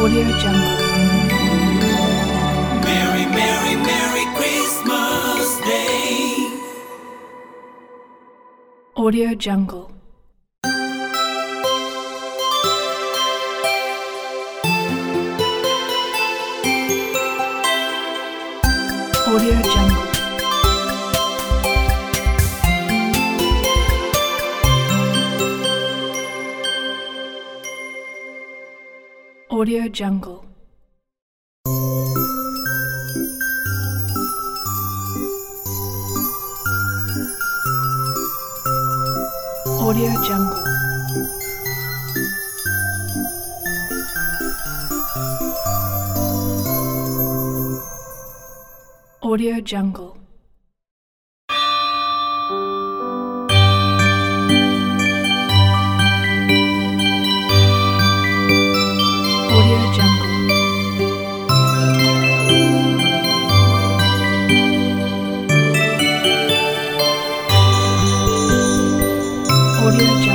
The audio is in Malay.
Audio Jungle. Merry, Merry, Merry Christmas Day. Audio Jungle. Audio Jungle. Audio Jungle. Audio Jungle. Audio Jungle. Audio Jungle. Audio Jungle.